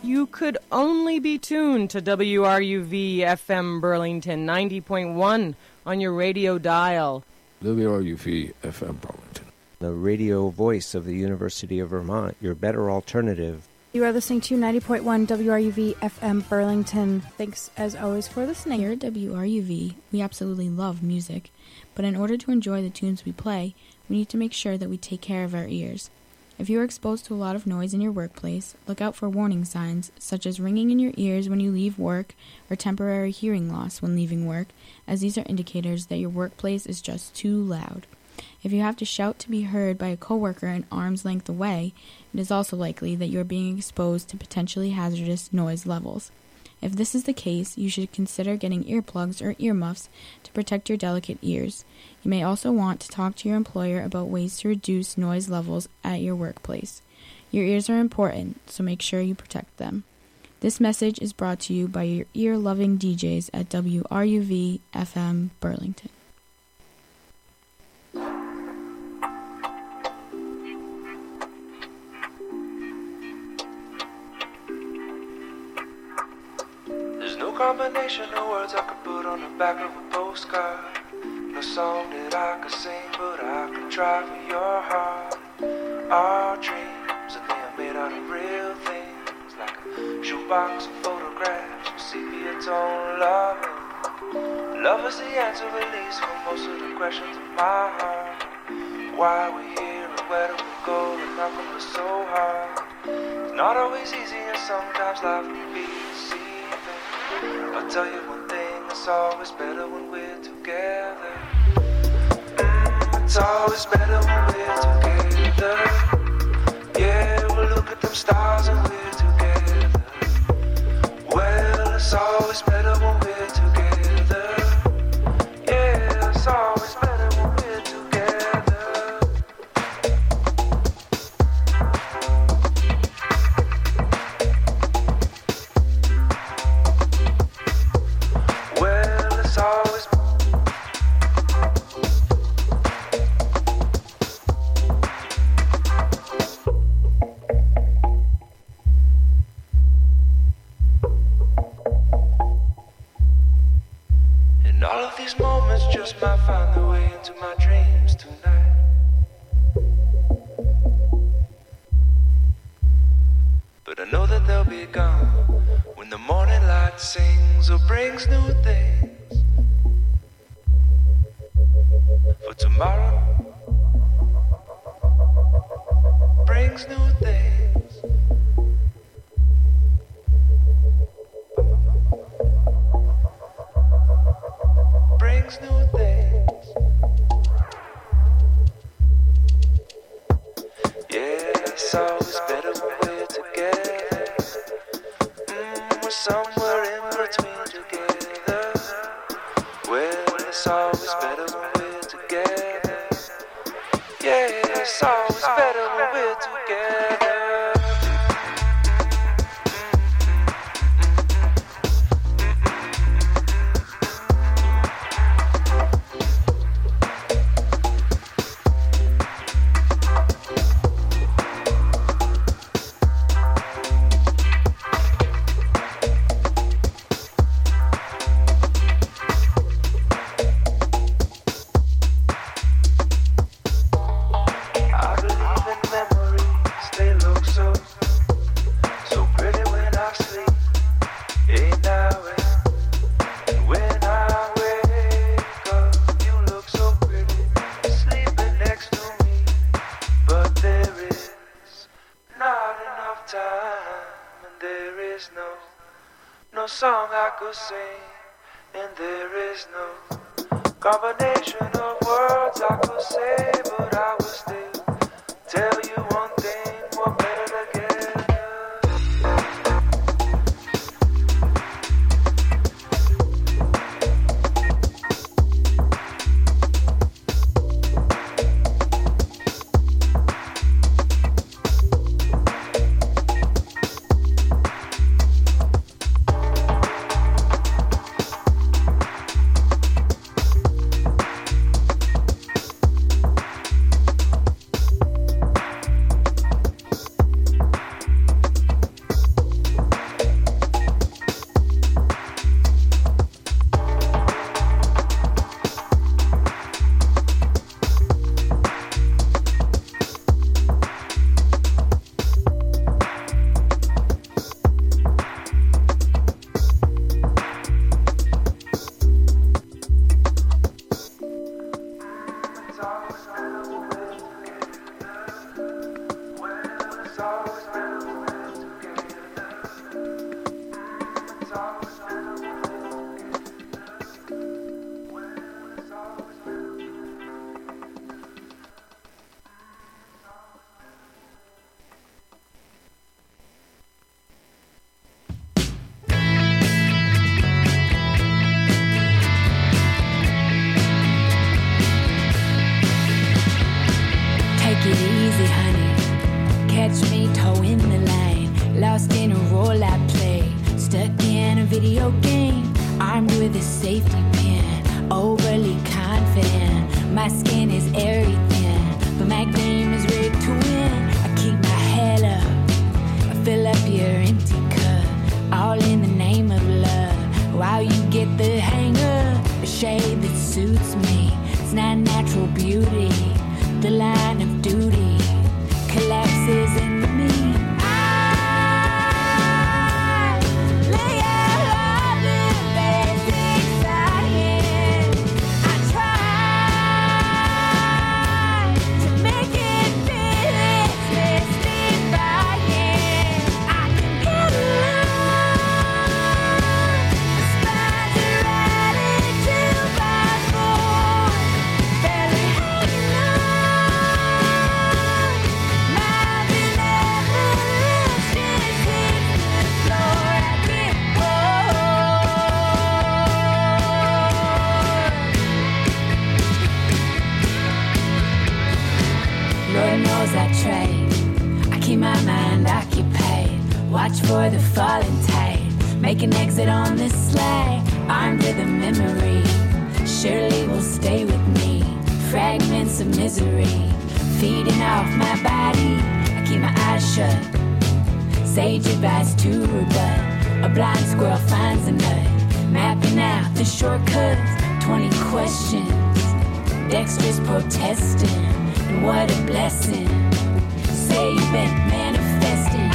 You could only be tuned to WRUV FM Burlington 90.1 on your radio dial. WRUV FM Burlington, the radio voice of the University of Vermont, your better alternative. You are listening to 90.1 WRUV FM Burlington. Thanks, as always, for listening. Here at WRUV, we absolutely love music, but in order to enjoy the tunes we play, we need to make sure that we take care of our ears. If you are exposed to a lot of noise in your workplace, look out for warning signs, such as ringing in your ears when you leave work or temporary hearing loss when leaving work, as these are indicators that your workplace is just too loud. If you have to shout to be heard by a coworker an arm's length away, it is also likely that you are being exposed to potentially hazardous noise levels. If this is the case, you should consider getting earplugs or earmuffs to protect your delicate ears. You may also want to talk to your employer about ways to reduce noise levels at your workplace. Your ears are important, so make sure you protect them. This message is brought to you by your ear-loving DJs at WRUV FM Burlington. Combination of words I could put on the back of a postcard. No song that I could sing, but I could try for your heart. Our dreams, and they are made out of real things, like a shoebox of photographs with sepia tone loving. Love is the answer, at least, for most of the questions in my heart. Why we here and where do we go, and how come it's so hard? It's not always easy, and sometimes life can be deceiving. I'll tell you one thing, it's always better when we're together. It's always better when we're together. Yeah, we'll look at them stars and we're together. Well, it's always better when we're together. Yeah, it's always better when we're together. These moments just might find their way into my dreams tonight. But I know that they'll be gone when the morning light sings or brings new things. For tomorrow brings new things. Brings new things. Yeah, it's always better when we're together. We're somewhere in between together. Well, it's always better when we're together. Yeah, it's always better when we're together. Song I could sing, and there is no combination of words I could say, but I will still tell you one thing, we're better together. video game, armed with a safety pin, overly confident. My skin is airy thin, but my game is rigged to win. I keep my head up, I fill up your empty cup, all in the name of love. While you get the hang of a shade that suits me, it's not natural beauty. The line of duty collapses into me. Watch for the falling tide, make an exit on this sleigh, armed with a memory, surely will stay with me. Fragments of misery, feeding off my body, I keep my eyes shut, sage advice to rebut. A blind squirrel finds a nut, mapping out the shortcuts, 20 questions, dexterous protesting, and what a blessing, say you've been manifesting.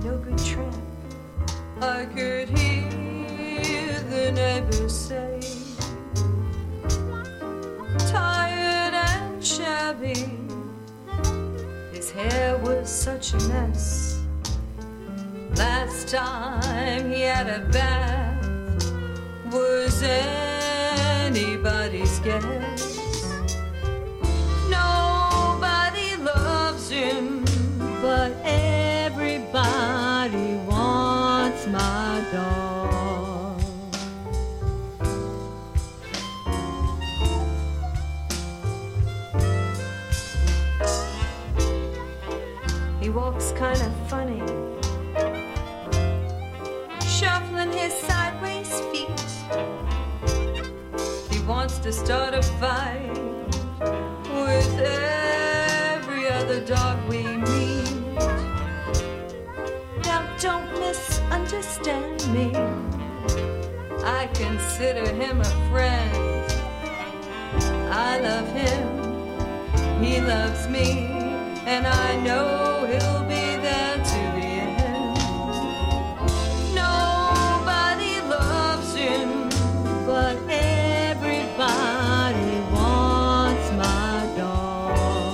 no good tramp. I could hear the neighbors say, tired and shabby, his hair was such a mess. Last time he had a bath was anybody's guess. Nobody loves him, but everybody wants my dog. He walks kind of funny, shuffling his sideways feet. He wants to start a fight with every other dog we meet. Now don't misunderstand me, I consider him a friend. I love him, he loves me, and I know he'll be there to the end. Nobody loves him, but everybody wants my dog.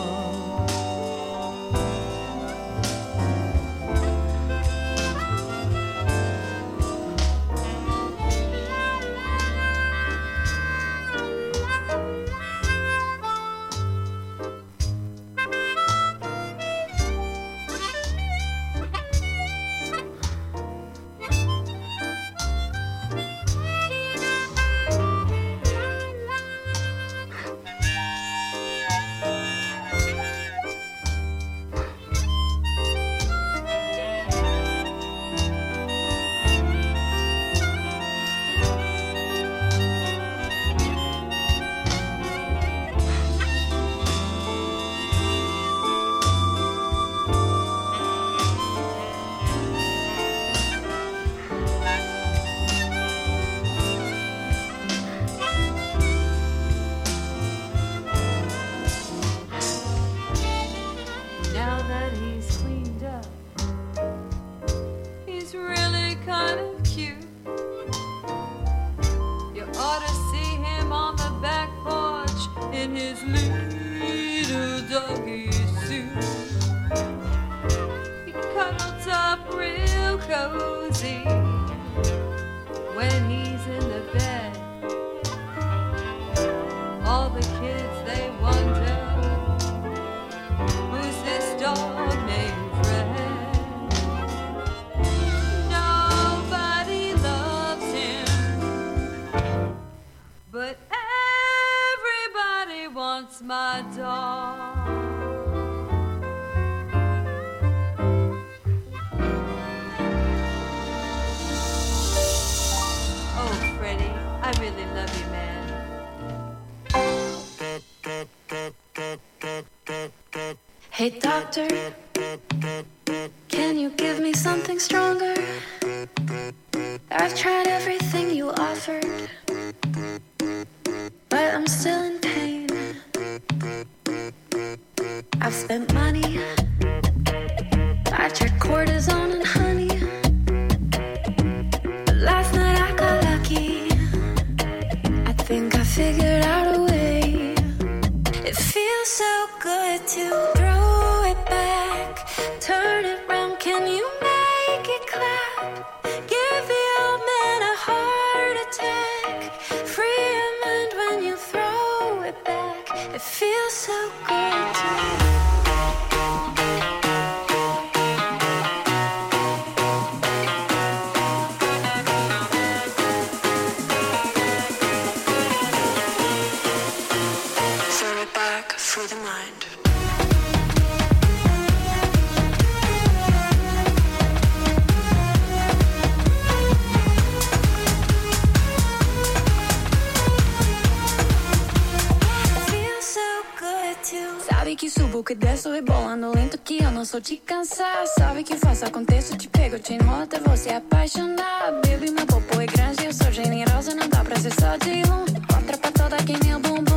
My dog. Oh, Freddie, I really love you, man. Hey, doctor, can you give me something stronger? I've tried everything you offered, but I'm still in pain. I've spent money, I tried cortisone and honey, but last night I got lucky. I think I figured out a way. It feels so good to throw it back, turn it round, can you make it clap? Give the old man a heart attack, free your mind when you throw it back. It feels so good to throw it back through the mind. Sabe que subo, que desço, rebolando lento, que eu não sou de cansar. Sabe que faço, aconteço, te pego, te enrolo até você apaixonar. Baby, meu popô é grande, eu sou generosa, não dá pra ser só de um. Contra pra toda quem meu bumbum.